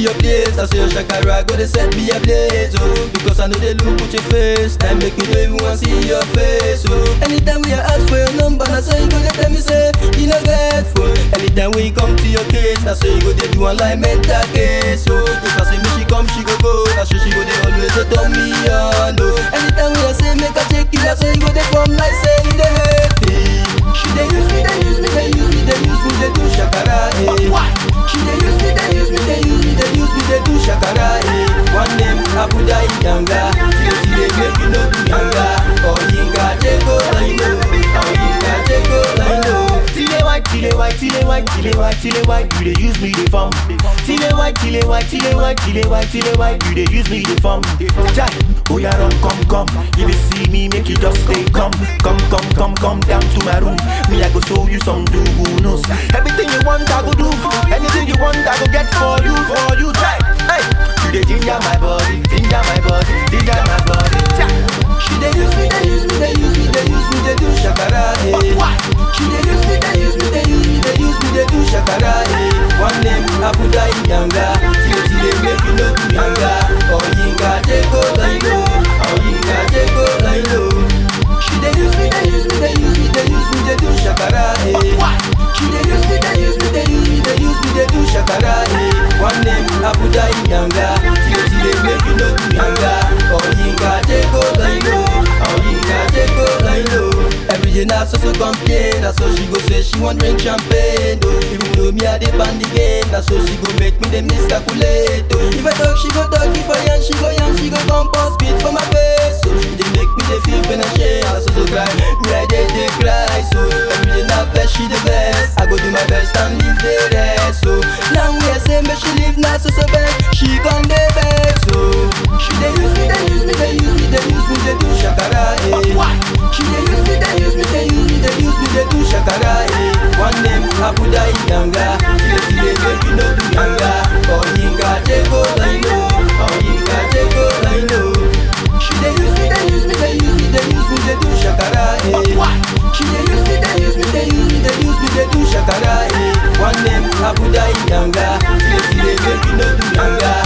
your place. I say your shakara go they set me ablaze, oh. Because I know they look at your face. Time make me know even want see your face, oh. Anytime we ask for your number, I say you go they tell me say you no get phone. Anytime we come to your case, I say you go they do one like mental case, oh. If I say me she come, she go go. I say she go they always they turn me on, oh. Anytime we say make her check it, I say you go they form like say you they hate me. She they use me, they use me, they use me, they use me, they do shakara, eh. She they use me, they use me, they use me, they use me, they do shakara, eh. One name Abuda Yanga, they make you know do yanga. Oh yinga jego laino, oh yinga jego laino. Tile white, tile white, tile white, tile white, tile white, you dey use me the form. Tile white, tile white, tile white, tile white, tile white, you dey use me the form. Jai, oh ya run, come. If you see me, make you just stay come down to my room. Me I go show you some do knows. Everything you want I go do, anything you want I go get for you. Jai, hey, you dey ginger my body, ginger my body, ginger my body. Jai, she dey use me, they use me, they use me, they use me, they do shakara, eh. She dey use me, they use me, they use me, they use me, they do shakara, eh. One name Abuda Yanga, they make you know do yanga. Oh yinga jego laino, oh yinga jego laino. She dey use me, they use me, they use me, they use me, they do shakara, eh. She dey use me, they use me, they use me, they use me, they do shakara, eh. One name Abuda Yanga, they make you know do yanga. Oh yinga jego laino, oh yinga jego laino. Every day now so complain, that's so she go say she want drink champagne, oh. Even though me a dey ban the game, that's so she go make me dey miscalculate, oh. If I talk, she go talk, if I yarn, she go come post spit for my face, so she dey make me dey feel pain and shame, I so cry, me I dey cry, so every day now bless she the best, I go do my best and leave the rest, so now we are saying but she leave now so bad, she come dey beg, so she dey use me, they use me, they use me, they use me, they do shakara, eh. She dey use me, they use me, they use me, they use me, they do shakara, eh. One name Abuda Yanga, they make you know do yanga. Oh yinga jego laino, oh yinga jego laino. She dey use me, they use me, they use me, they use me, they do shakara, eh. She dey use me, they use me, they use me, they use me, they do shakara, eh. One name Abuda Yanga, they make you know do yanga.